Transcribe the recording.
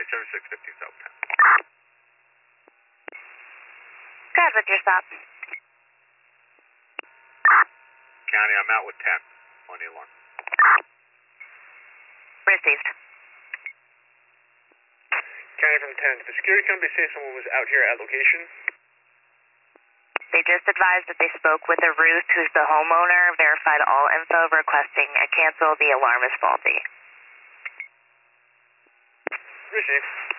County 7615 South 10. Go ahead with your stop. County, I'm out with 10 on the alarm. Received. County from 10. Did the security company say someone was out here at location? They just advised that they spoke with a Ruth, who's the homeowner, verified all info, requesting a cancel. The alarm is faulty. Received.